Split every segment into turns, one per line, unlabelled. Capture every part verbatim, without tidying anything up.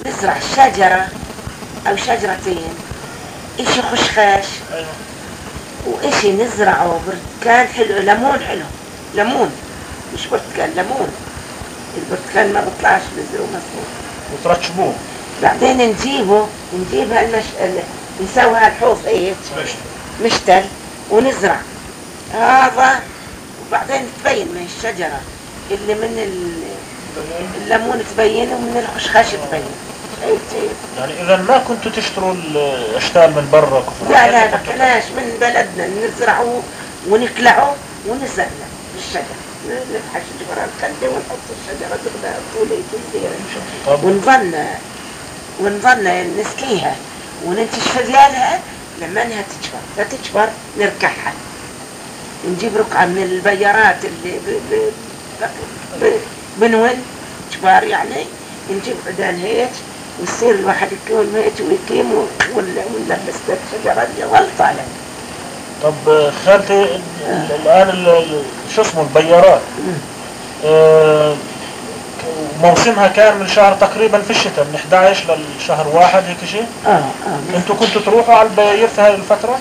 نزرع شجرة او شجرتين، اشي خشخاش واشي نزرعه برتقال حلو، ليمون حلو، ليمون مش برتقال، ليمون. البرتقال ما بطلعش بذره مظبوط.
وترشبوه.
بعدين نجيبه نجيب هالمش نسوي هالحوض ايه مشتل ونزرع هذا، وبعدين تبين من الشجرة اللي من الليمون تبين ومن الخشخاش تبين.
يعني اذا ما كنتوا تشتروا الاشتال من برا كفر؟
لا لا بكناش، من بلدنا نزرعه ونقلعه ونزرعه بالشجر، نفحش جبران الخلدة ونحط الشجرة تبقى طولي كثيرة ونظن ونظن نسقيها وننتشف ديالها لما انها تكبر. لا تكبر نركعها، نجيب رقعة من البيارات اللي ب ب ب بنون كبار يعني، نجيب عدان هيك ويصير الواحد يكون هيك ويقيم ونلبس الشجرة اللي غلطة له.
طب خالتي آه. الآن شو اسمه البيارات آه موسمها كان من شهر تقريبا في الشتاء من إحدى عشر للشهر واحد هيك شيء؟
اه اه
انتوا كنتوا تروحوا على البيار في هاي الفترة؟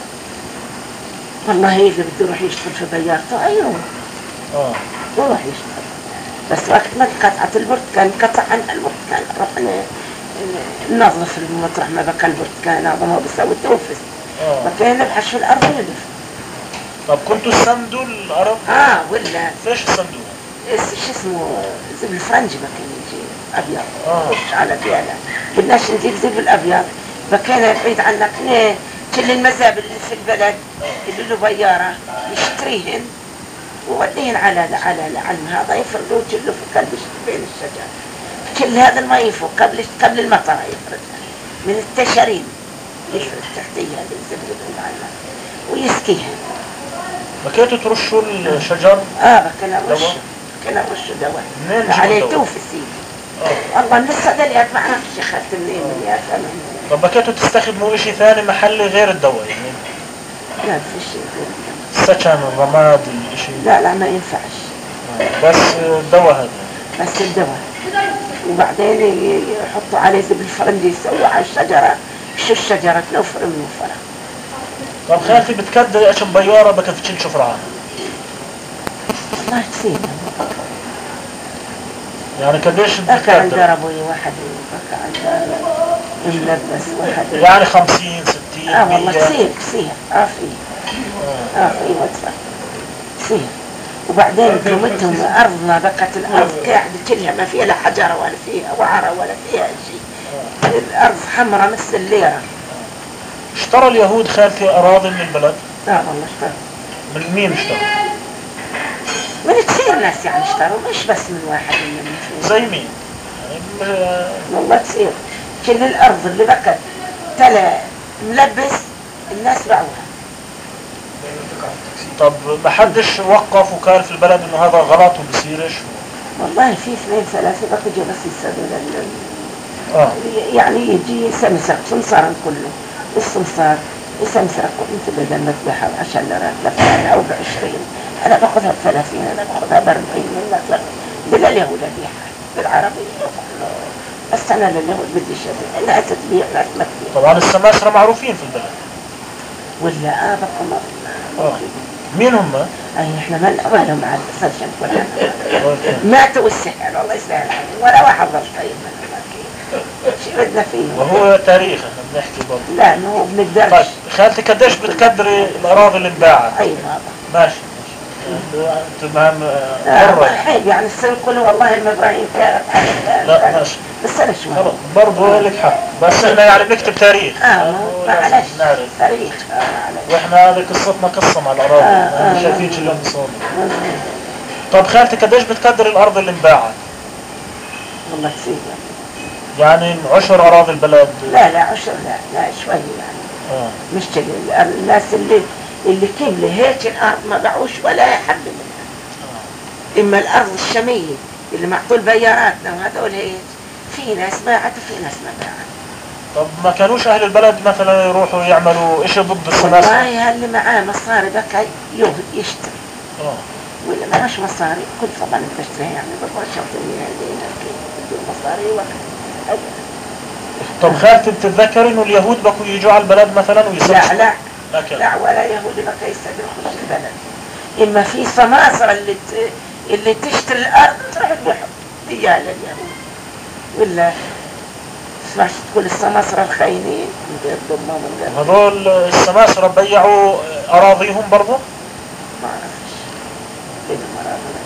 والله اللي بده يروح يشتغل في بيارته ايوه
اه
يروح يشتغل، بس وقت ما انقطعت البرتقال انقطع عن البرتقال رحنا ننظف المطرح ما بقى البرتقال، هذا ما بيسوي توفس
اه
بقى نبحث في الارض ندف.
طب كنتوا تسندوا الارض؟
اه ولا
فيش تسندوها؟
شو اسمه زب الفرنجي بكي نجيب ابيض
اه
على بيانا، بدناش نجيب زب الابيض بكينا بعيد عنك ليه كل المزابل اللي في البلد اللي له بياره يشتريهن ووديهن على على العلم هذا يفرقوه كله في قلب بين الشجر، كل هذا الماء يفوق قبل قبل المطر يفرقها من التشرين، يفرق تحتيها الزبده بعيد عنها ويسقيها.
بكيتوا ترشوا الشجر؟
اه بكنا رش بكنا رش دواء عليه توف السيد. اه والله من الصيدليات ما عرفتش اخذت منين من يا فمن.
طب بكيتوا تستخدموا اشي ثاني محلي غير الدواء يعني؟
لا في شيء غير
الدواء. السكن الرماد الاشي؟
لا لا ما ينفعش.
آه. بس الدواء هذا؟
بس الدواء، وبعدين يحطوا عليه زب الفرنجي يسووا على الشجرة شو الشجرة تنوفر من وفرها.
طب خالتي بتكدري اشم بيارة بكفتشين شفرعان؟
والله كثير
يعني قديش
بكى عند ابوي واحد بكى عند ملبس واحد
يعني خمسين ستين
اه والله كثير كثير اه في اه في مدفع كثير. وبعدين قومتهم ارضنا بقت الارض قاعدة كلها ما فيها لا حجرة ولا فيها وعرة ولا فيها شيء، الارض حمراء مثل الليرة.
اشترى اليهود خالتي اراضي من البلد؟
اه والله اشتروا.
من مين اشتروا؟
من كثير ناس يعني اشتروا، مش بس من واحد من اثنين.
زي مين؟ يعني
والله كثير، كل الارض اللي بقت تلا ملبس الناس باعوها.
طب ما حدش وقف وقال في البلد انه هذا غلط وبصيرش؟
والله في اثنين ثلاثة بقوا بس يسألوا لل
اه
يعني يجي سمسر سمسارا كله السمسار يسمسرك وانت بدل ما تبيعها بعشر ليرات لفعلا او بعشرين، انا باخذها بثلاثين، انا باخذها باربعين مثلا بالاليهود ابيعها بالعربية بس انا لليهود بدي شبه لا تتبيع لا تمثل.
طبعا السماسرة معروفين في البلد
ولا اه بقوا
اه مين هم؟
اي احنا ما نقبلهم على السجن ولا ماتوا والسحر الله يسهل ولا واحد ضل طيب منهم شو بدنا فيه.
وهو تاريخ احنا بنحكي برضه.
لا ما بنقدرش.
طيب خالتي قديش بتقدري الاراضي اللي انباعت؟
اي بابا
ماشي ماشي انت مهم مرة
حيب يعني السنة كله والله ام ابراهيم كانت
لا ماشي
بس انا شو
خلص برضه لك حق بس احنا يعني بنكتب تاريخ
اه معلش
نعرف
تاريخ اه معلش
واحنا هذه قصتنا قصة مع الاراضي
آه
ما شايفين شو اللي بنصوني. طب خالتي قديش بتقدر الارض اللي انباعت؟
والله كثير
يعني عشر اراضي البلد؟
لا لا عشر لا لا شوي يعني
اه
مش كده الناس اللي اللي كبلوا هيك الارض ما باعوش ولا حب منها. آه. اما الارض الشامية اللي معطول بياراتنا وهذول هيك في ناس باعت وفي ناس ما باعت.
طب ما كانوش اهل البلد مثلا يروحوا يعملوا اشي ضد السماسرة؟
والله اللي معاه مصاري بقى يشتري
اه
واللي معاش مصاري كل طبعا تشتري يعني بقى شرط من هذين بدون مصاري وقت
طب خالتي بتتذكر انه اليهود بكوا يجوا على البلد مثلا ويصرفوا؟
لا لا
لا كان.
لا ولا يهودي بقى يستقر يخش البلد. اما في سماسرة اللي ت... اللي تشتري الارض وتروح تبيعها تجاه لليهود، ولا سمعت تقول السماسرة الخاينين من ضمهم من
هذول السماسرة بيعوا اراضيهم برضه؟
ما اعرفش بين المراضي.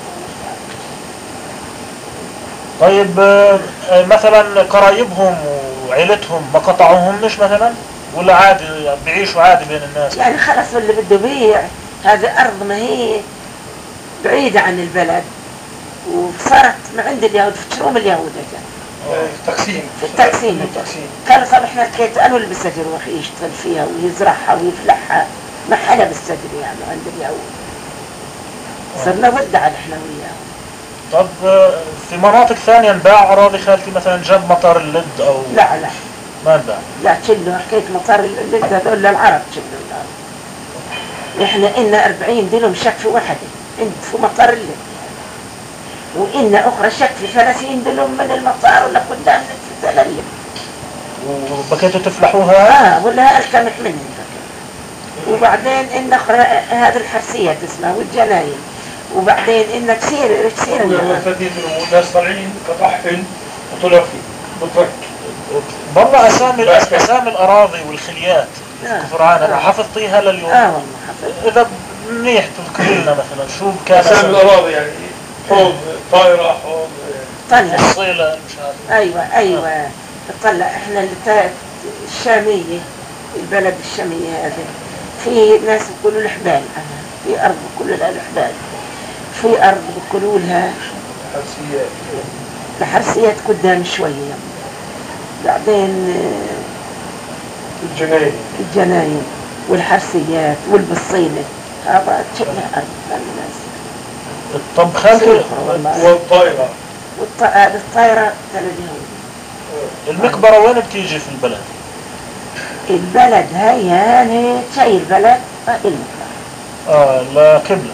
طيب مثلا قرايبهم وعيلتهم ما قطعوهم مش مثلا؟ ولا عادي بيعيشوا عادي بين الناس؟
يعني خلص اللي بده بيع هذه أرض ما هي بعيدة عن البلد وصارت ما عند اليهود في تشروم اليهود
في التقسيم
في التقسيم قالوا طب احنا كيت أنا اللي بستجر يروح يشتغل فيها ويزرعها ويفلحها ما حدا بستجر يعني عند اليهود، صرنا ودع احنا وياهم.
طب في مناطق ثانية انباع أراضي خالتي مثلا جنب مطار اللد أو؟
لا لا
ما انباع؟
لا تشلوا حكاية مطار اللد هذول للعرب تشلوا الأرض. احنا إنا أربعين دلهم شكفي واحدة عند في مطار اللد، وإنا أخرى شكفي ثلاثين دلهم من المطار ولا قدام في اللد.
وبكيتوا تفلحوها؟
اه ولا ألكمت مني وبعدين إن أخرى هذه الحرسية اسمها والجناين، وبعدين إن كثير كثير
الناس طالعين قطعهم وطلعوا فيه بطرك.
والله أسامي أسامي الأراضي والخليات الكفران أنا حفظتيها لليوم.
اه والله حفظت.
إذا منيح تذكري لنا مثلا شو كان
أسامي الأراضي يعني حوض طائرة حوض
طلع
الصيلة مش عارف.
أيوة أيوة طلع إحنا اللي الشامية البلد الشامية هذه في ناس بيقولوا الحبال، في أرض بيقولوا لها الحبال، في أرض بيقولوا لها
حرسيات
الحرسيات قدام شوية، بعدين
الجناين
الجناين والحرسيات والبصيلة هذا شبه أرض الناس.
طب خالتي
والطائرة
والطائرة تلديهم.
المقبرة وين بتيجي في البلد؟
البلد هاي يعني شيء البلد المقبرة
اه لا قبلة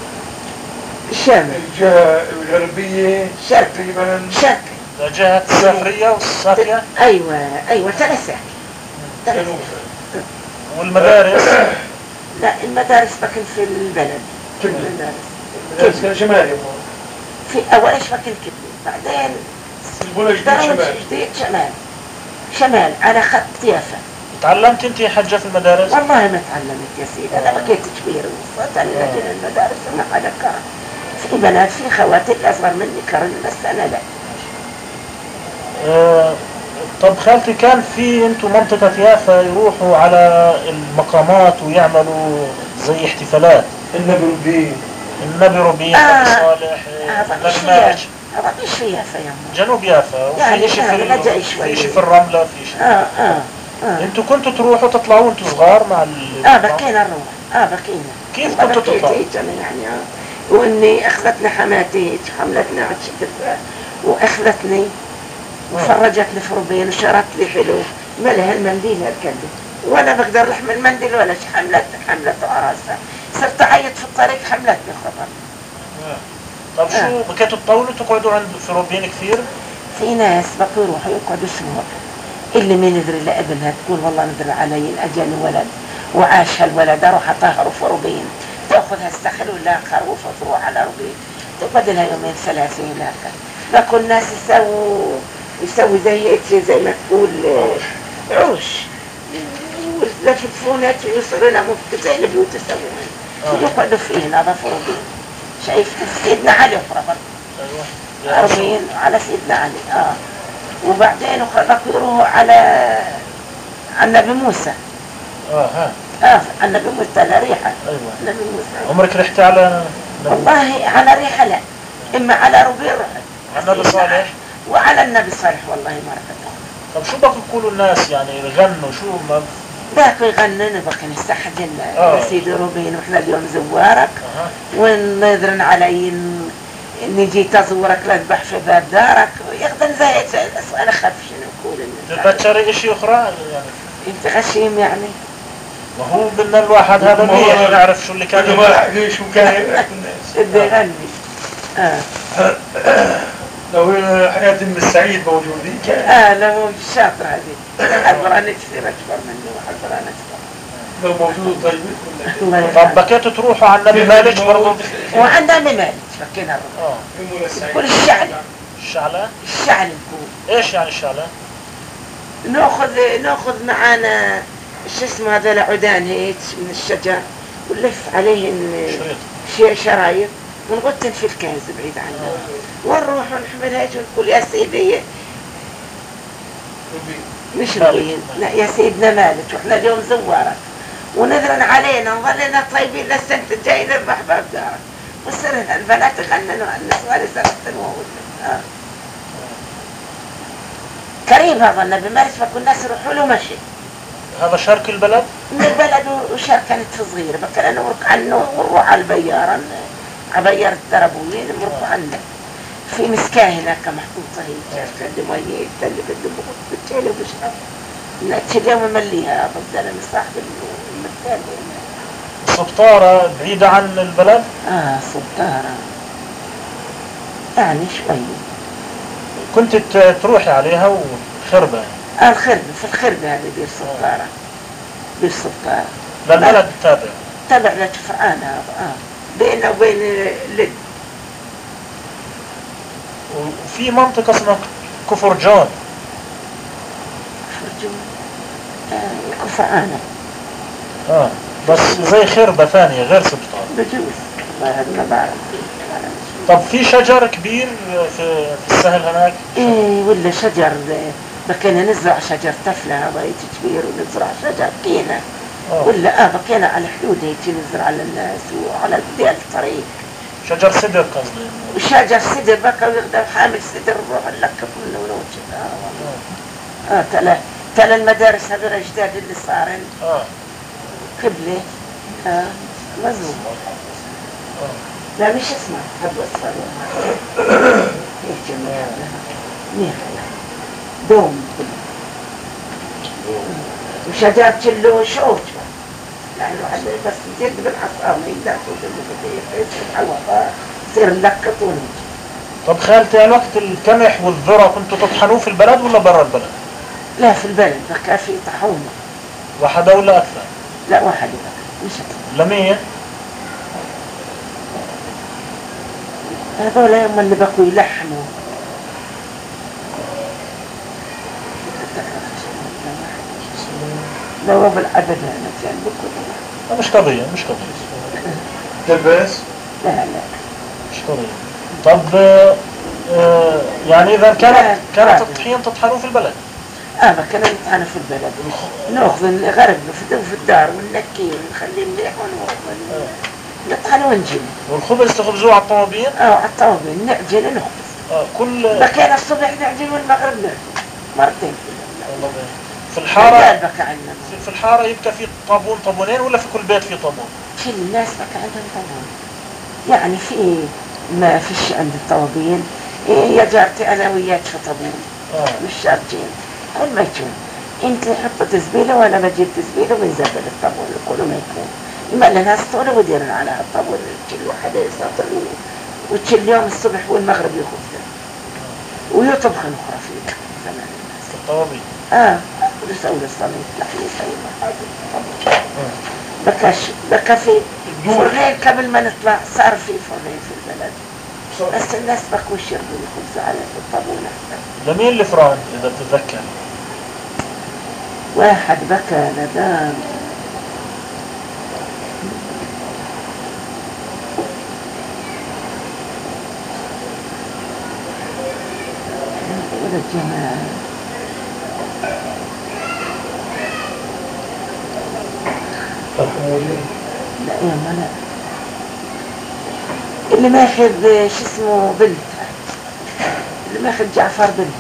الشام
الجهة الغربية
شرق
تقريبا
شرق
جهة السافرية والصافية.
ايوه ايوه ثلاثة
جنوب.
والمدارس؟
لا المدارس بكن في البلد
المدارس المدارس شمالي
في اول ايش بكن كبلي، بعدين
البلد شمال
جديد شمال شمال على خط يافا.
تعلمت انت حجة في المدارس؟
والله ما تعلمت يا سيدي، انا بكيت كبير وصلت لكن المدارس ما حدا كرم. في بنات في خواتي الاصغر مني كرم بس انا لا.
آه طب خالتي كان في انتم منطقة يافا يروحوا على المقامات ويعملوا زي احتفالات؟
النبي ربين
النبي ربين
آه.
النبي صالح النبي ماج.
هذا مش في يافا يا أمي.
جنوب يافا وفي
يعني
شيء
في
في شيء في الرملة في شيء.
اه اه اه
انتوا كنتوا تروحوا تطلعوا انتوا صغار مع ال
اه بكينا نروح اه بكينا.
كيف كنتوا تطلعوا؟
يعني اه واني اخذتني حماتي حملتني على الشتف واخذتني وفرجتني في ربين وشرت لي حلو مالها المنديل هالكلب ولا بقدر احمل المنديل ولا شيء، حملتني حملته راسها صرت اعيط في الطريق حملتني خبر.
طب شو بكيتوا تطولوا تقعدوا عند في روبين كثير؟
في ناس بقوا يروحوا يقعدوا اسبوع، اللي ما ندري لابنها تقول والله ندري علي اجاني ولد وعاش هالولد اروح اطهره في روبين، تاخذها السخل ولا خروف وتروح على روبين تقعد لها يومين ثلاثه هناك. بقوا الناس يسووا يسوي زي زي ما تقول عرش واللفلفونات ويوصلوا لها زي اللي بيوت يسوون يقعدوا فيه هذا في روبين. شايف سيدنا علي اقرب
ايوه
روبين على سيدنا علي اه وبعدين بقوا يروحوا على على النبي موسى.
اه ها
اه النبي موسى على ريحه.
ايوه
النبي موسى
عمرك رحت على
والله على ريحه لا، اما على روبين رحت
على النبي صالح
وعلى النبي صالح والله ما رحت.
طب شو بقوا يقولوا الناس يعني يغنوا شو ما
باقي يغنن بقى نستحجن يا سيدي روبين واحنا اليوم زوارك
أه.
ونذرن علي نجي تزورك لذبح في باب دارك يخدم زي انا خاف شنو نقول
تتذكري اشي اخرى يعني
انت غشيم يعني
وهو بدنا الواحد هذا منيح نعرف شو اللي كان
ما حكي شو كان يحكي الناس
بده يغني اه
لو حياة ام السعيد موجودين كان
اه لو الشاطرة هذه حضرة نكسر أكبر مني وحضرة نكسر.
لو موجود طيب
الله
طب
يرحمه.
بكيتوا تروحوا على النبي مالك برضه؟
وعندنا مالك فكينا الرب.
اه
كل الشعل
الشعلة؟
الشعل نكون
ايش يعني الشعلة؟
ناخذ ناخذ معانا شو اسمه هذا العودان هيك من الشجر ونلف عليهن
شريط.
شيء شرايط ونغتن في الكنز بعيد عنا ونروح ونحملها هيك ونقول يا سيدي مش روين لا يا سيدنا مالك واحنا اليوم زوارك ونذرن علينا نظلنا طيبين للسنة الجاي نذبح باب دارك وصرنا البنات يغننوا عن النسوان سرقتن وولدن قريب هذا النبي مارس فكل الناس يروحوا له مشي.
هذا شرق البلد؟
من البلد وشار كانت صغيرة بكرة أنا ورك عنه ونروح على البيارة على بيارة الدربويين ونروح عنه في مسكاه هناك محطوطة هي تشرب مية اللي بده بالتالي وبشرب نأتي اليوم مليها بفضل أنا صاحب المكان.
سبطارة بعيدة عن البلد؟
آه سبطارة يعني شوي.
كنت تروحي عليها وخربة؟
آه الخربة في الخربة هذه بير سبطارة بير سبطارة
للبلد تابع؟
تابع لتفرعان هذا آه بينه وبين لد.
وفي منطقة اسمها كفر جون.
كفر جون آه كفرعانة
اه بس زي خربة ثانية غير سبطارة.
بجوز ما ما بعرف.
طب في شجر كبير في, في السهل هناك؟
ايه ولا شجر بكينا نزرع شجر تفلة هذا كبير ونزرع شجر كينا
أوه.
ولا اه بكينا على حدود هيك نزرع للناس وعلى بداية الطريق.
شجر سدر قصدي.
وشجر سدر بكى ويقدر حامل سدر نروح نلقط منه ونوجد اه والله. اه تلا تلا المدارس هذول اجداد اللي صارن
اه
قبلة اه مزبوط. لا مش اسمع حب أصفر هيك جميع نيخ دوم وشجر كله شوك لأنه حد بس يجد بالحصام يقدر توجد له بده يتحوط يصير نلقط ونجي.
طب خالتي على وقت القمح والذرة كنتوا تطحنوه في البلد ولا برا البلد؟
لا في البلد بقى في طحونة.
واحدة ولا أكثر؟
لا واحدة بقى مش أكثر.
لمية؟
هذول هم اللي بقوا يلحموا. لو رب العبد أنا كان بكل
مش قضية مش قضية.
تلبس؟
لا لا
مش قضية. طب آه يعني إذا كانت كانت الطحين تطحنوه في البلد؟
اه ما كنا نطحنه في البلد ناخذ الغرب نفدوه في الدار وننكيه ونخليه مليح ونروح نطحنه ونجيبه.
والخبز تخبزوه على الطوابين؟
اه على الطوابين نعجن ونخبز.
اه كل
بكينا الصبح نعجن والمغرب نعجن مرتين في
في الحارة
بكى عندنا.
في الحارة يبقى في طابون طابونين ولا في كل بيت في طابون؟
في الناس بكى عندهم طابون يعني في ما فيش عند الطوابين يا جارتي أنا وياك في طابون
آه.
مش شرطين كل ما يكون انت حط تزبيله وانا بجيب تزبيله ونزبل الطابون كله ما يكون يما لنا سطوله وديرنا على الطابون كل واحد يسطل وكل يوم الصبح والمغرب يخبز ويطبخ اخرى في زمان الناس
في الطوابين.
اه يسوي الصميت لحم يسوي محاجة بكاش بكا في فرنين قبل ما نطلع صار في فرنين في البلد بس الناس بقوا يشربوا الخبز على الطابون احسن.
لمين الفران إذا تتذكر؟
واحد بكى ندام ولا الجماعة لا يا ما لا اللي ماخذ شو اسمه بنت اللي ماخذ جعفر بنت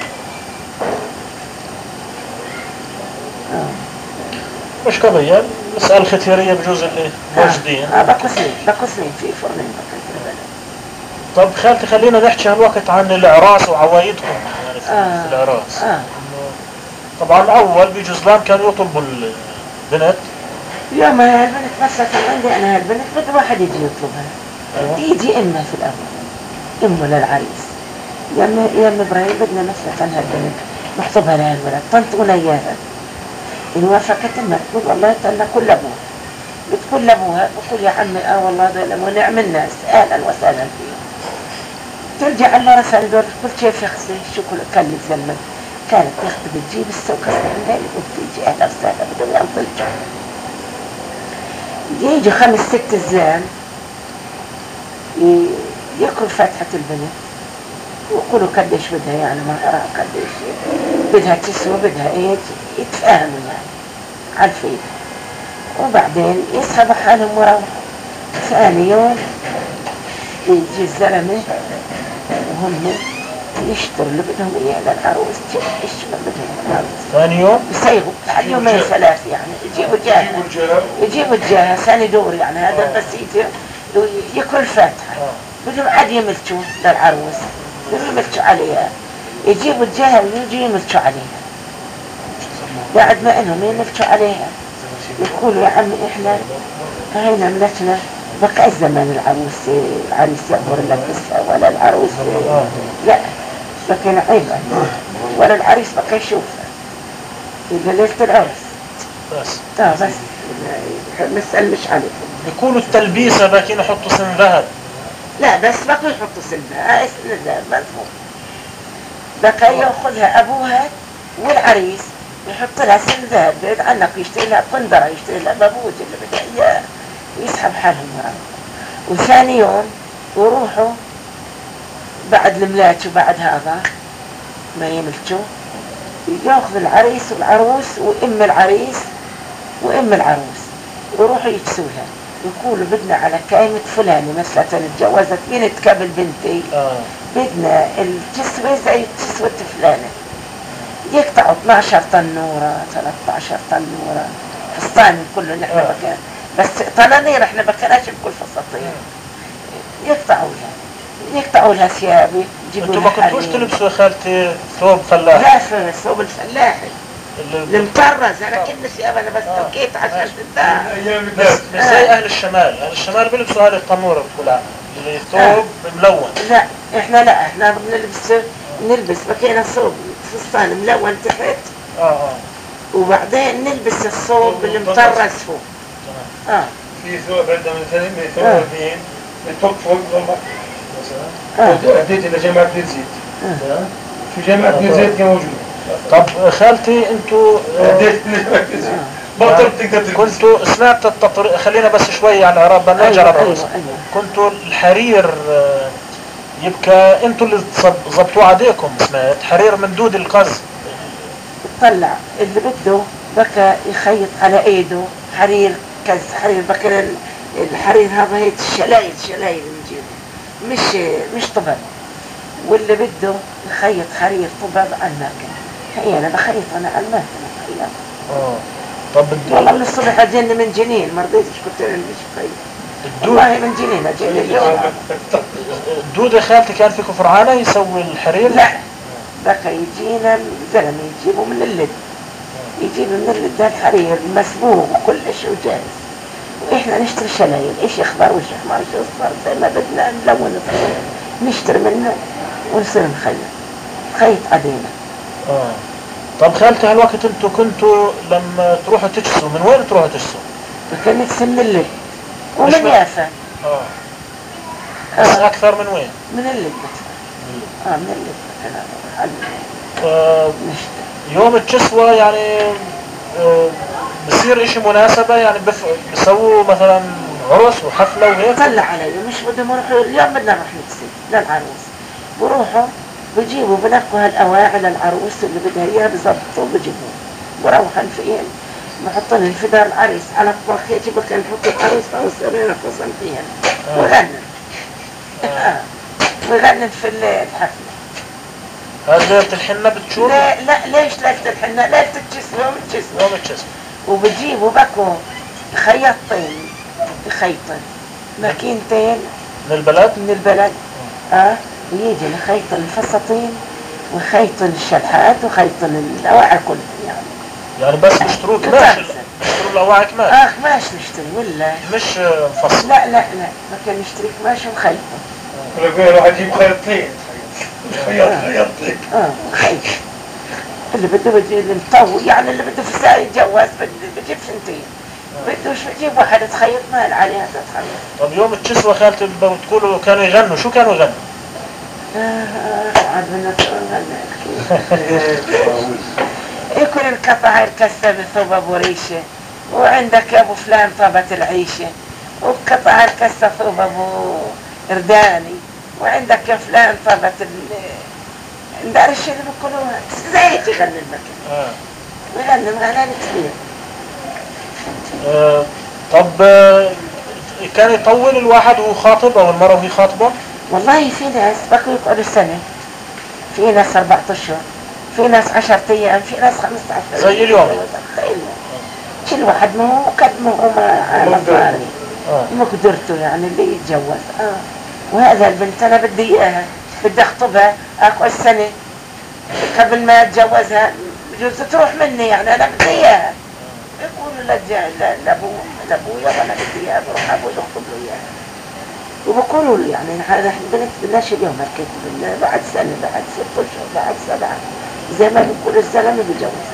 اه
مش قضية مسألة ختيارية بجوز اللي موجودين.
اه بقوا اثنين بقوا اثنين في فرنين بقوا في البلد.
طب خالتي خلينا نحكي هالوقت عن الإعراس وعوايدكم يعني في
آه.
الإعراس.
آه.
طبعا أول بجزلان كانوا يطلبوا البنت.
يوم ما البنت بس عندي أنا البنت بده واحد يجي يطلبها.
أيوة.
يجي إمها في الأول إمه للعريس يا يا ابراهيم بدنا مثلا هالبنت نخطبها لها الولد طنطونا اياها ان وافقت لنا تقول والله تعالى كل ابوها بتقول لابوها بقول يا عمي اه والله هذول ابو نعم الناس اهلا وسهلا فيهم ترجع المرة ثانية كل شيء في خصي شو كل كان يتزلم كانت تاخذ بتجيب السوق عندها وتيجي اهلا وسهلا بدهم ينطلقوا يجوا خمس ست زلام يقروا فاتحة البنت ويقولوا قديش بدها يعني مهرها قديش بدها تسوى بدها ايه يتفاهموا يعني عارفين وبعدين يسحبوا حالهم وروحوا ثاني يوم يجي الزلمة وهم يشتروا اللي بدهم اياه للعروس ايش ما بدهم العروس
ثاني يوم
يصيغوا بعد يومين ثلاث يعني يجيبوا الجاهة يجيبوا الجاهة ثاني دور يعني هذا بس يجي يقرأ الفاتحة بدهم عاد يملكوا للعروس بدهم يملكوا عليها يجيبوا الجاهة ويجي يملكوا عليها بعد ما انهم يملكوا عليها يقولوا يا عمي احنا هينا ملكنا بقى الزمان العروس العريس يعبر لك ولا العروس لا لكن عيبا ولا العريس بقى يشوفها إذا ليلة العرس
بس
اه بس مسأل مش عليكم
يكونوا التلبيسة باكين يحطوا سن ذهب
لا بس بقى يحطوا سنها هاي سن الذهب مضبوط بقى ياخذها ابوها والعريس يحط لها سن ذهب بعيد عنك يشتري لها قندرة يشتري لها بابوج اللي بدها اياه ويسحب حالهم معه وثاني يوم يروحوا بعد الملاك وبعد هذا ما يملكوا ياخذ العريس والعروس وام العريس وام العروس ويروحوا يكسوها يقولوا بدنا على كلمة فلانة مثلا اتجوزت بنت قبل بنتي
آه.
بدنا الكسوة زي كسوة فلانة يقطعوا اثني عشر تنورة ثلاثة عشر تنورة فستان كله نحن
آه.
بكان بس طلانير احنا بكناش بكل فساتين يقطعوا لها يقطعوا لها ثياب يجيبوا
انتوا ما كنتوش تلبسوا يا خالتي ثوب فلاح؟
لا في ثوب الفلاحي المطرز انا كل ثياب انا بس
آه.
تركيت عشان تدار
بس مش زي اهل الشمال، اهل الشمال بيلبسوا هذه التنورة بتقولها اللي ثوب ملون.
لا احنا لا احنا بنلبس نلبس بكينا ثوب فستان ملون تحت
اه اه
وبعدين نلبس الثوب المطرز فوق. اه
في ثوب عندنا مثلا من ثوبين من فوق فوق ضمك
اه
مثلا اديت الى جامعة بنت زيد في جامعة بنت زيد كان موجود.
طب خالتي انتوا
اديت الى جامعة بنت زيد بطل تقدر تلبس.
كنتوا سمعت التطريق، خلينا بس شوي على اعراب بدنا نرجع
أيوة
للرقص.
أيوة أيوة.
كنتوا الحرير آه، يبقى انتوا اللي تصب- ظبطوه عليكم، سمعت حرير من دود القز.
طلع اللي بده بكى يخيط على ايده حرير كز حرير بكى ال- الحرير هذا هيك الشلايل شلايل بنجيبه مش مش طبب واللي بده يخيط حرير طبب على الماكنة هي انا بخيط انا على الماكنة خيط
اه طب الد-
والله من الصبح اجيني من جنين ما رضيتش كنت انا مش خيط
الدود
والله من جنين اجيني اليوم
الدود يا خالتي كان فيكم فرعانة يسوي الحرير؟
لا بقى يجينا الزلمة يجيبوا من اللد يجيبوا من اللد ده الحرير مسبوغ وكل شيء جاهز واحنا نشتري شلايل ايش اخضر وايش احمر ايش اصفر زي ما بدنا نلون الخيط نشتري منه ونصير نخيط خيط علينا.
اه طب خالتي هالوقت انتوا كنتوا لما تروحوا تجسوا من وين تروحوا تجسوا؟
فكان نفسي من اللد
مش
ومن
من-
يافا
اه بس
آه.
اكثر من وين؟
من اللد مثلا اه من اللد مثلا
آه
نشتري
يوم الجسوة يعني آه بصير اشي مناسبة يعني بف... بسووا مثلا عرس وحفلة وهيك؟
طلع علي مش بدهم يروحوا اليوم بدنا نروح نكسي للعروس بروحوا بجيبوا بنقوا هالاواعي للعروس اللي بدها اياها بظبطوا بجيبوه بروحوا فيهم بحطوا الفدار العريس على الطبخ يجي بكى نحط العروس او سرير خصم فيها وغنن
آه.
وغنن في الحفلة.
هذا ليلة الحنة بتشوف؟
لا لا ليش ليلة الحنة ليلة الجسم يوم الجسم
يوم الجسم
وبجيبوا بكوا خياطين يخيطن ماكينتين
من البلد؟
من البلد اه ويجي نخيط الفساتين وخيط الشلحات وخيط الاواعي كلها يعني
يعني بس بيشتروا كماش بيشتروا الأواعي كماش
اه قماش نشتري ولا
مش آه، مفصل.
لا لا لا ما كان نشتري قماش ونخيطه
ولا راح اجيب خيطين خيط خيطتك.
اه خيط. اللي بده بده المطوي يعني اللي بده في الساعة يتجوز بجيب سنتين. بدوش بجيب واحد تخيط مال عليها تتخيط.
طب يوم الكسوة خالتي بتقولوا كانوا يغنوا، شو كانوا يغنوا؟
آه عاد بدنا يكون انقطع الكسة بثوب ابو ريشة، وعندك يا ابو فلان طابت العيشة، وبقطع الكسة ثوب ابو ارداني، وعندك يا فلان طابت ندار الشيء اللي بيقولوها زي هيك يغني المكان.
اه
ويغني مغنى كثير.
آه طب آه كان يطول الواحد وهو خاطب او المرأة وهي خاطبة؟
والله في ناس بقوا يقعدوا سنة، في ناس أربعة أشهر، في ناس عشرة أيام، في ناس خمسة عشر.
زي اليوم.
زي اليوم. كل واحد ما هو قد ما هو ما مصاري.
آه.
مقدرته يعني اللي يتجوز. اه وهذا البنت انا بدي اياها، بدي اخطبها، اقعد سنة قبل ما اتجوزها، بجوز تروح مني يعني انا بدي اياها. يقولوا لابوه لابويا وانا بدي اياها، بروح ابوي يخطب له اياها. وبقولوا لي يعني هذا البنت بدناش اليوم هالكيف، بعد سنة بعد ست اشهر بعد سبعة زي ما بيقولوا الزلمة بيجوز.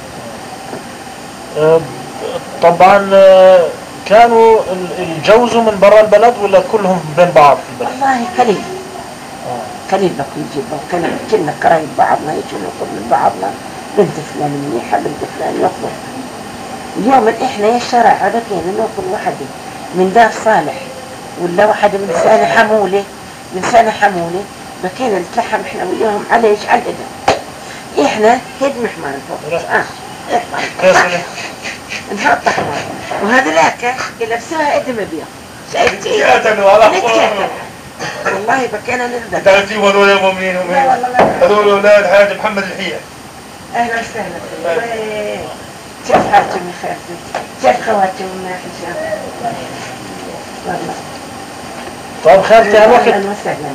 آه طبعا آه كانوا يتجوزوا من برا البلد ولا كلهم بين بعض في البلد؟
والله قليل. قليل بقوا يجيبوا، كنا كنا قرايب بعضنا يجوا نطلب من بعضنا بنت فلان منيحة بنت فلان يطلب. اليوم احنا يا الشارع عادتنا ناكل واحدة من دار صالح ولا واحدة من سنة حمولة من سنة حمولة، بكينا نتلحم احنا وياهم على ايش على الإدم. احنا هدم حمار فوق. اه احمر نحط حمار وهذا لاك يلبسوها ادم ابيض. شايفتي؟
نتكاتلوا على
نتكاتلوا. والله بكينا نرضى.
تعرفين هذول يا مؤمنين ومين؟ هذول اولاد حاج محمد الحية.
اهلا وسهلا. كيف حالكم يا خالتي؟ كيف خواتكم من حجاب؟ والله.
طيب خالتي هالوقت
اهلا وسهلا.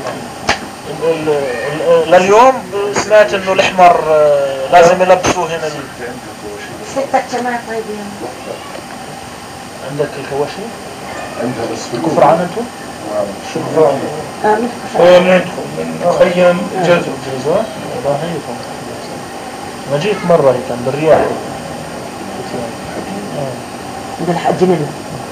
لليوم سمعت انه الاحمر لازم يلبسوه هنا.
ستة جماعة طيبين.
عندك الكواشي؟
عندها بس
بالكفر عن انتم؟
شكرا.
اه من
هو ندخل من خيم جزر.
جزر؟ والله هيكم. ما جيت مرة هيك كان بالرياح.
عند الحجين.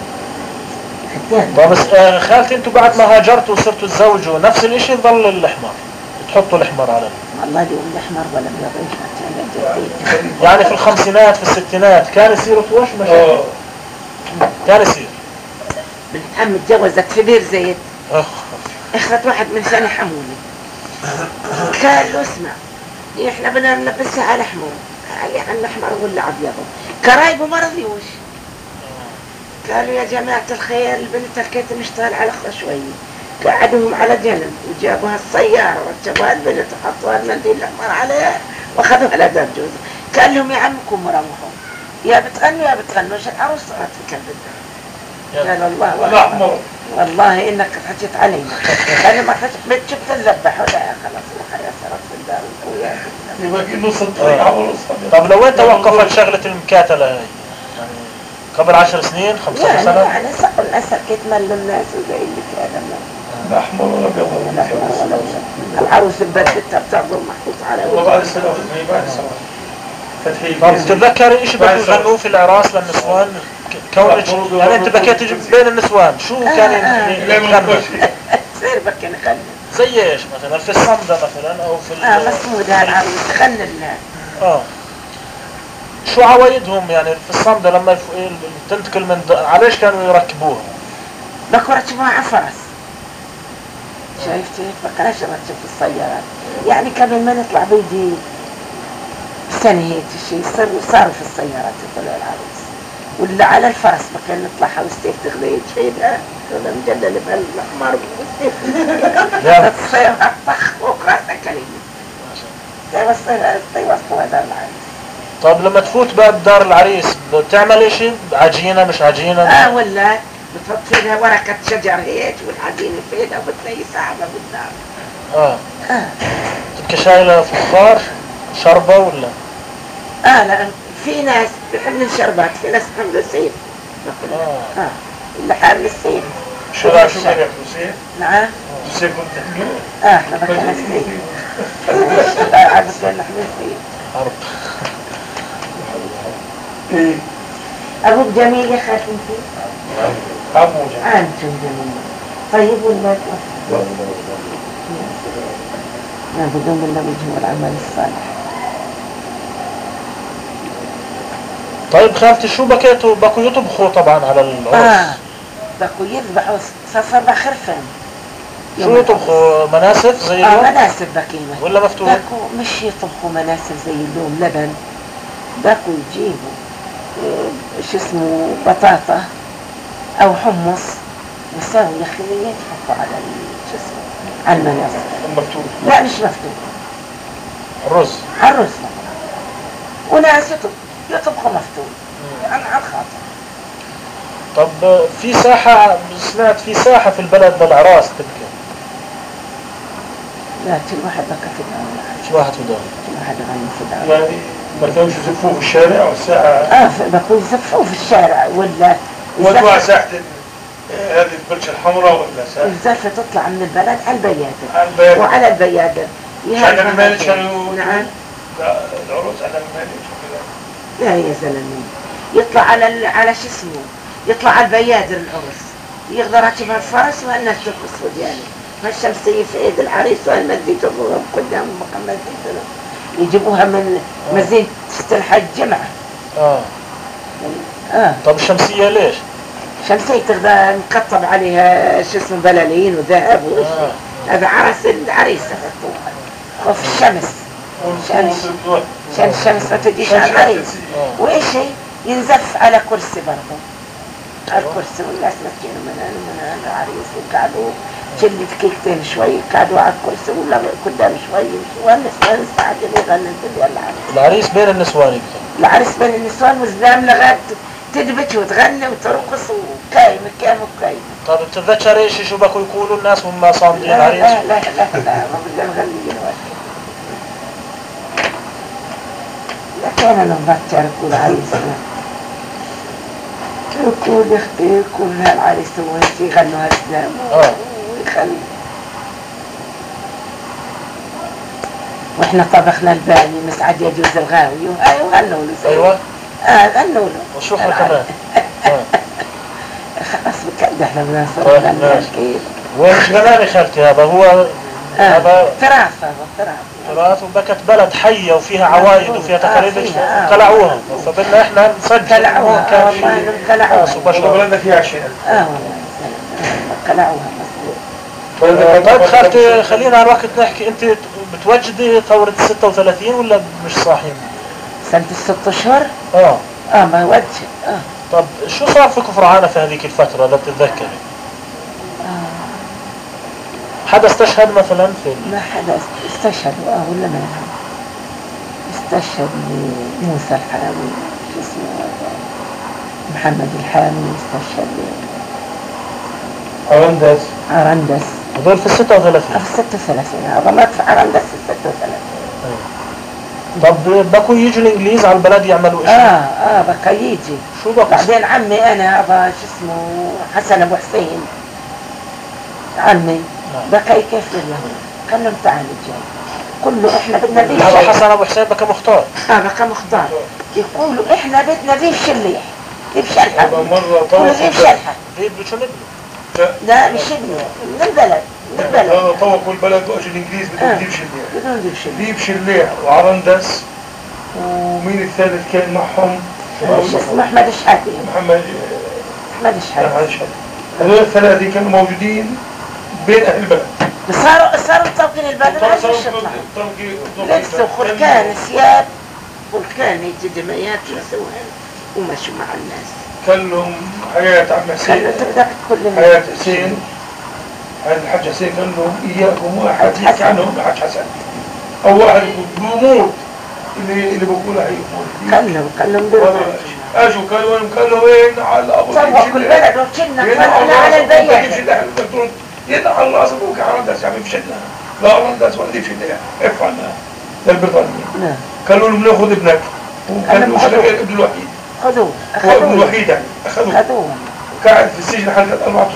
طب بس آه خالتي انتوا بعد ما هاجرتوا وصرتوا تزوجوا نفس الاشي ظل الاحمر، تحطوا الاحمر على
والله اليوم الاحمر ولا بيض.
يعني في الخمسينات في الستينات كان يصيروا توش مشاكل؟ كان يصير.
بنت عم تجوزت في بير زيت.
اخ
اخذت واحد من سنة حمولي. قال له اسمع احنا بدنا نلبسها على احمر، يعني الاحمر ولا ابيض. قرايبه ما رضيوش. قالوا يا جماعة الخير البنت الكيت نشتغل على اخرى شوي. قعدوهم على جنب وجابوها السيارة وركبوها البنت وحطوها المنديل الاحمر عليها واخذوها على باب جوزها. قال لهم يا عمكم روحوا يا بتغنوا يا بتغنوا عشان العروس صارت في كلب. قال الله
الأحمر
والله انك حكيت علينا. انا ما حكيت بتشوف تذبح ولا خلاص الحياة صارت في الدار وياك.
يبقى نص الطريق عبر
طب لو انت وقفت شغلة المكاتلة هاي يعني قبل عشر سنين خمسة سنة؟
يعني سقوا الأسر كيف ملوا الناس وزي اللي كذا.
الأحمر ولا أبيض ولا
أحمر. العروس البدلة بتاخذوا محطوط على
والله بعد السنة بعد السنة فتحي.
طب تتذكري ايش بدهم يغنوه في العراس للنسوان؟ كونك يعني انت بكيت بين النسوان شو كان يغنوا؟
تصير بكي نغني
زي ايش مثلا في الصمدة مثلا او في
اه مسمودة العروس غنى لنا.
اه شو عوايدهم يعني في الصمدة لما يف... تنتقل من د... عليش كانوا يركبوها؟
بكوا ركبوها على فرس. شايفتي بقناش ركب في السيارات يعني قبل ما نطلع بيجي سنة هيك شيء صار صاروا في السيارات يطلعوا العروس ولا على الفرس بكنا نطلعها والسيف تغلي تشيلها ولا مجلل بهالأحمر والسيف تصيرها طخ فوق راسها كريمة توصلها توصلها دار العريس.
طب لما تفوت باب دار العريس بتعمل اشي عجينة مش عجينة؟
اه ولا بتحط فيها ورقة شجر هيك والعجينة فيها وبتلاقي ساعبة بالدار.
اه
اه
تبقى شايلة فخار شربة ولا؟
اه لا في ناس بيحملوا شربات في ناس بيحملوا سيف.
اه
اه اللي حامل السيف
شو شو كان ياكلوا سيف؟
نعم.
سيف كنت تحكي؟
اه احنا بكينا سنين. عارف كنا حميد فيه.
عرب.
ايه.
ابوك جميل يا خالتي انت؟
ابو جميل.
انتم جميل. طيب ولا يعبدون بالله وجهه والعمل الصالح.
طيب خالتي شو بكيتوا بكوا يطبخوا طبعا على العرس؟
اه بكوا يذبحوا صفر خرفان.
شو يطبخوا مناسف زي اليوم؟
اه مناسف بكينا
ولا مفتوح؟
بكوا مش يطبخوا مناسف زي اليوم لبن. بكوا يجيبوا آه شو اسمه بطاطا او حمص وساوي خليه يحطوا على شو اسمه على المناسف.
مفتوح؟
لا مش مفتوح.
الرز؟
على الرز. وناس يطبخوا مفتوح. انا على الخاطر.
طب في ساحة سمعت في ساحة في البلد للأعراس تبكي.
لا كل واحد بكى في الدار.
كل واحد في داره.
كل واحد غني في الدار.
يعني ما كانوش يزفوه في الشارع والساعة؟
اه بكون يزفوه في الشارع ولا
وانواع ساحة هذه البرشة الحمراء ولا ساحة؟
الزفة تطلع من البلد على البيادر.
على البيادر.
وعلى البيادر.
شان المالك شانوا.
نعم.
العروس على المالك وكذا.
لا يا زلمة يطلع على على شو اسمه يطلع على البيادر العرس يقدر راكب الفرس والناس ترقص وديانه هالشمسية في ايد العريس والمزيد يجيبوها قدام مقام مزيد يجيبوها من مزيد تستلحق الجمعة.
اه
اه
طب الشمسية ليش؟
شمسية تقدر نقطب عليها شو اسمه بلالين وذهب وشيء.
آه.
هذا عرس العريس حطوها خوف الشمس عشان عشان الشمس ما تجيش على العريس. وايش ينزف على كرسي برضه على الكرسي والناس مسكينه من هنا ومن هنا العريس وقعدوا شلت كيكتين شوي قعدوا على الكرسي ولا قدام شوي والنسوان استعجلوا يغنوا العريس.
العريس بين النسوان يبكي.
العريس بين النسوان والزلام لغايه تدبت وتغني وترقص وكايم كايم وكايم.
طب تتذكر ايش شو بكوا يقولوا الناس وهم صامدين العريس؟
لا لا لا لا ما بدنا نغني دلوقتي. لكن انا بتذكر كل عريس يقول يختي يقول هالعريس هو يغنوا هالزلام ويخلي. واحنا طبخنا الباني مسعد يجوز الغاوي وهاي وغنوا له.
ايوه
اه غنوا له
وشوفوا كمان.
خلاص بكده احنا بنصر غنى كيف.
ومش غناني خالتي هذا هو
آه. هذا تراث هذا تراث
تراث وبكت بلد حية وفيها عوايد وفيها تقاليد قلعوها فبدنا احنا نسجل.
قلعوها اه والله قلعوها.
بلدنا فيها عشرين.
اه والله قلعوها.
طيب خالتي خلينا على الوقت نحكي انت بتوجدي ثورة ستة وثلاثين ولا مش صاحين؟
سنة الست اشهر؟
اه
اه ما وجه اه.
طب شو صار في كفرعانة في هذيك الفترة اذا بتتذكري؟
آه.
حدا استشهد مثلا في
ما حدا استشهد اه ولا ما استشهد موسى الحامي شو اسمه محمد الحامي استشهد
عرندس.
عرندس
هذول في الستة وثلاثين.
في الستة وثلاثين هذا مات في عرندس في الستة وثلاثين.
طب بكوا يجوا الانجليز على البلد يعملوا ايش؟
اه اه بكا يجي.
شو بكوا؟
بعدين عمي انا هذا شو اسمه حسن ابو حسين عمي بكا كيف له قال له تعال جاي كله احنا بدنا ذيب.
هذا حسن ابو حسين بكا مختار.
اه بكا مختار يقولوا احنا بدنا ذيب شليح ذيب شلحة.
مرة
كله ذيب شلحة.
ذيب شو نبني؟
لا مش ابني من البلد من البلد.
هذا طوقوا البلد واجوا الانجليز بدهم ذيب شليح.
بدون ذيب شليح.
ذيب شليح وعرندس ومين الثالث كان معهم؟
شو اسمه احمد الشحاتي.
محمد
احمد الشحاتي.
احمد الشحاتي. هذول الثلاثة كانوا موجودين بين اهل البلد.
صاروا صاروا مطوقين البلد ما عرفوش يطلعوا. لبسوا خركان ثياب خركان يجي جمعيات يسووها ومشوا مع الناس.
كان لهم حياة عم حسين. حياة حسين. هذا الحاج حسين كان لهم اياكم واحد يحكي عنهم الحاج حسن. او واحد بموت اللي اللي بقولها يقول.
كان لهم كان لهم
اجوا قالوا قالوا وين على ابو
سووا كل بلد وكنا طلعنا على البيات.
يدعى الله ابوك عرندس يعني بشدنا لا عرندس ولا دي بشدنا افعلنا للبريطانيين. قالوا لهم ناخذ ابنك وكان مش ابن الوحيد.
خذوه
هو ابن الوحيد يعني اخذوه.
خذوه.
قاعد في السجن حلقة أربعة اشهر.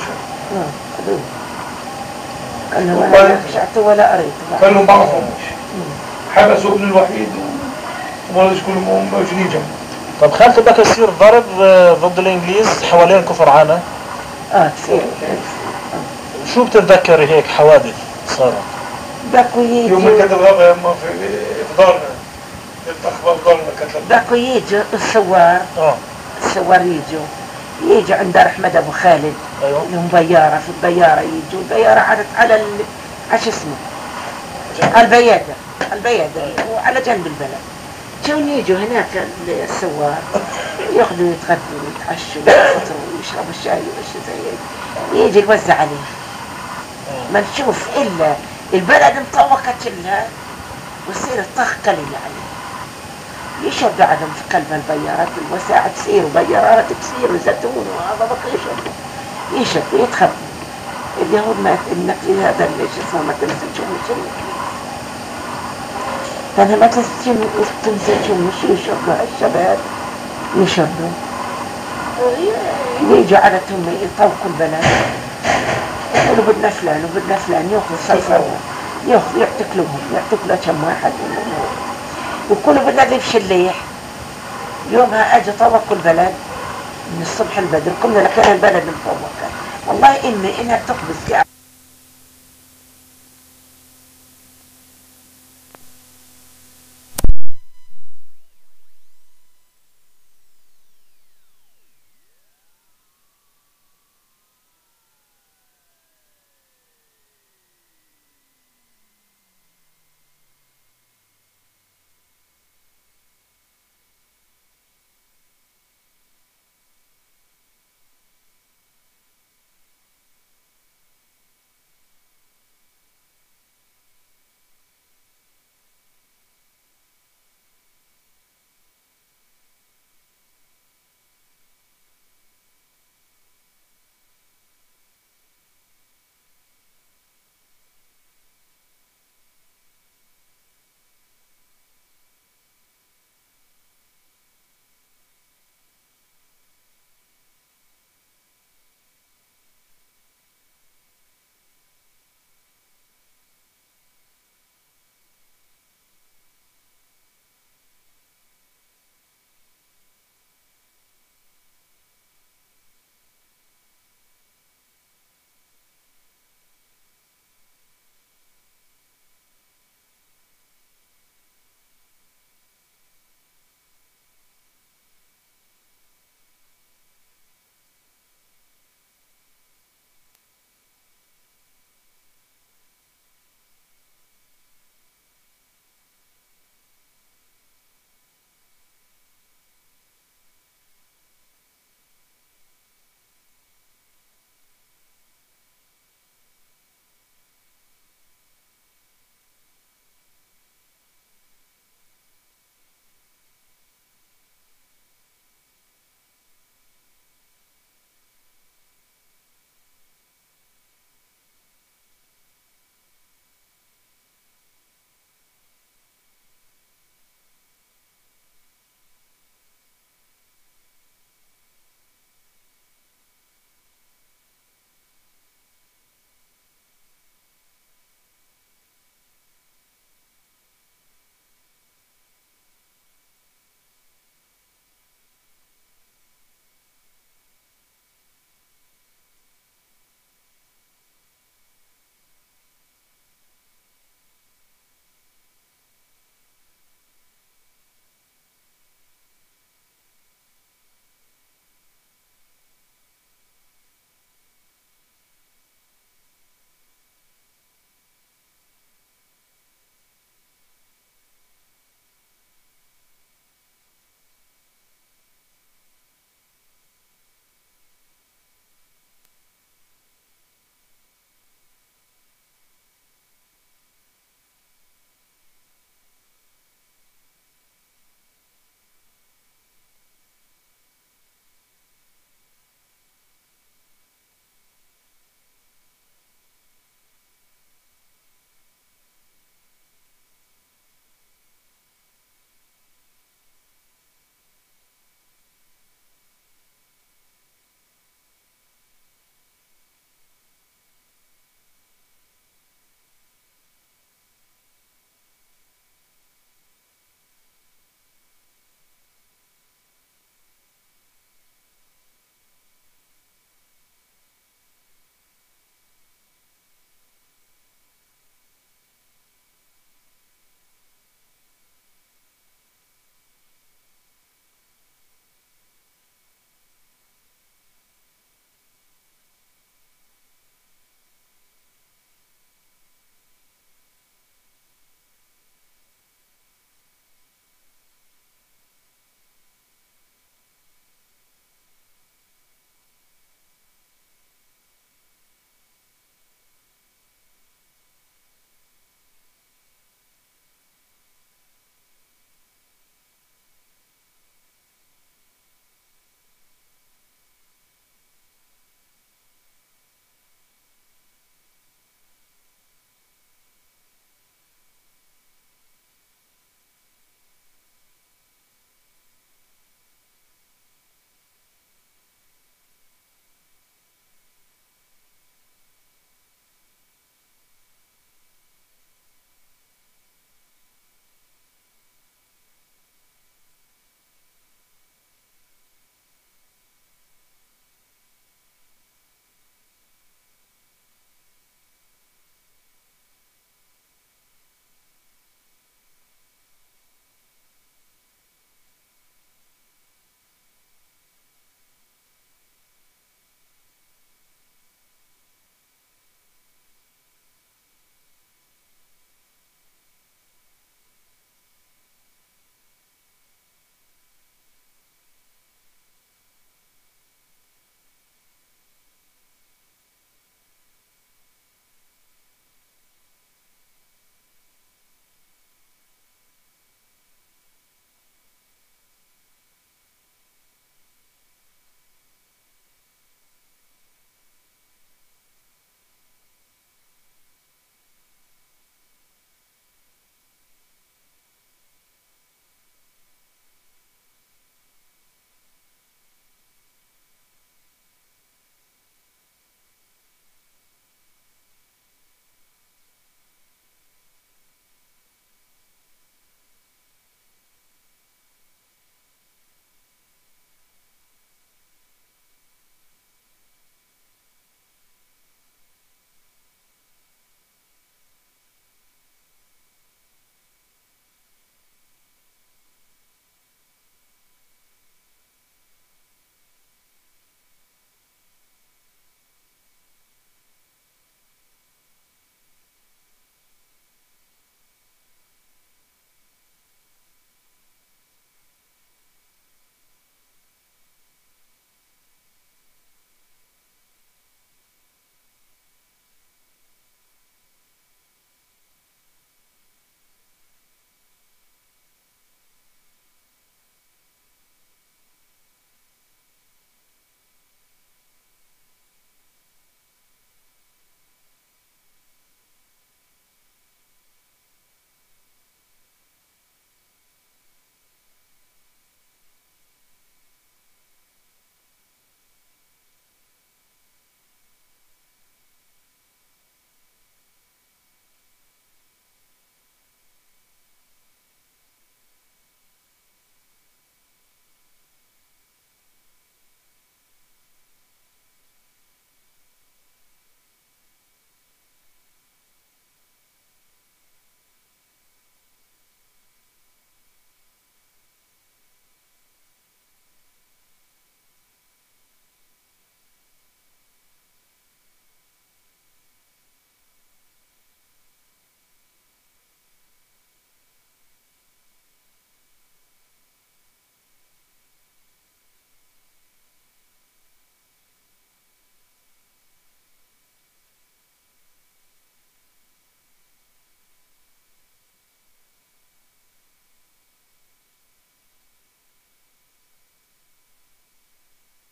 اه هذول قال ولا شعت ولا قريت
كانوا ما بعرفهمش حبسوا ابن الوحيد وما كلهم موجودين جنبه.
طب خالتي بقى يصير ضرب ضد الانجليز حوالين كفر عانة؟
اه كثير.
شو بتتذكري هيك حوادث صارت؟
بقوا يجوا
يوم كتب الغابة يما في إفضالنا الأخبار إفضالنا كتب
بقوا يجوا الثوار
اه
الثوار يجوا يجوا عند أحمد أبو خالد.
ايوه
لهم بيارة في البيارة يجوا البيارة على على ال... عش اسمه على البيادة البيادة وعلى جنب البلد. كون يجوا هناك الثوار ياخذوا يتغدوا ويتعشوا ويفطروا ويشربوا الشاي والشيء زي هيك يجي يوزع عليه. ما نشوف إلا البلد مطوقة كلها ويصير الطخ قليل عليه. يشربوا عدم في قلب البيارات الوساعة تصير وبيارات تصير وزيتون وهذا بقى يشربوا يشربوا يتخبوا. اليهود ما النقل هذا اللي اسمه ما تنسجوا مش فأنا ما تنسجوا مش يشربوا الشباب يشربوا يجوا عادتهم يطوقوا البلد يقولوا بدنا فلان وبدنا فلان ياخذوا صيفروا ياخذوا يعتقلوهم يعتقلوا كم واحد ويقولوا بدنا ذيب شليح. يومها اجى طوقوا البلد من الصبح البدر كنا لكان البلد مطوقة والله إني إنها تقبض